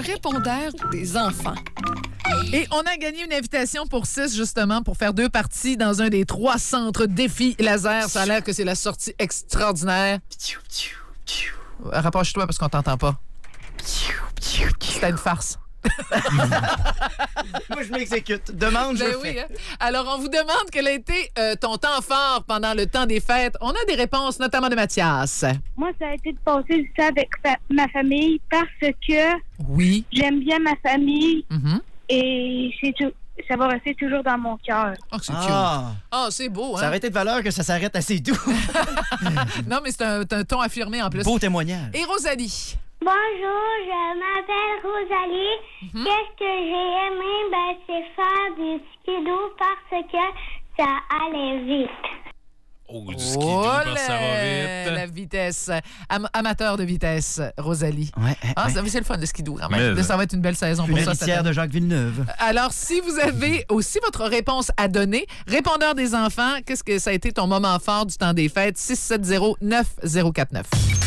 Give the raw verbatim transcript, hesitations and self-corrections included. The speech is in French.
répondeur des enfants. Et on a gagné une invitation pour six, justement, pour faire deux parties dans un des trois centres défis laser. Ça a l'air que c'est la sortie extraordinaire. Rapproche-toi parce qu'on t'entend pas. C'était une farce. Moi, je m'exécute. Demande, je Ben le oui, fais. hein? Alors, on vous demande quel a été euh, ton temps fort pendant le temps des fêtes. On a des réponses, notamment de Mathias. Moi, ça a été de passer du temps avec fa- ma famille parce que Oui. j'aime bien ma famille Mm-hmm. et c'est tout, ça va rester toujours dans mon cœur. Oh, c'est cute. Ah, Ah, c'est beau, ça hein? aurait été de valeur que ça s'arrête assez doux. Non, mais c'est un, c'est un ton affirmé en plus. Beau témoignage. Et Rosalie? Bonjour, je m'appelle Rosalie. Mm-hmm. Qu'est-ce que j'ai aimé? Ben, c'est faire des skidoo parce que ça allait vite. Oh, du skidoo, Oh, parce que ça va la, vite. la vitesse. Am- amateur de vitesse, Rosalie. Ouais, Ah, ouais. ça- c'est le fun, le skidoo, quand même. Mais- Ça va être une belle saison pour Une ça. cette héritière année. de Jacques Villeneuve. Alors, si vous avez aussi votre réponse à donner, répondeur des enfants, qu'est-ce que ça a été ton moment fort du temps des fêtes? six sept zéro neuf zéro quatre neuf.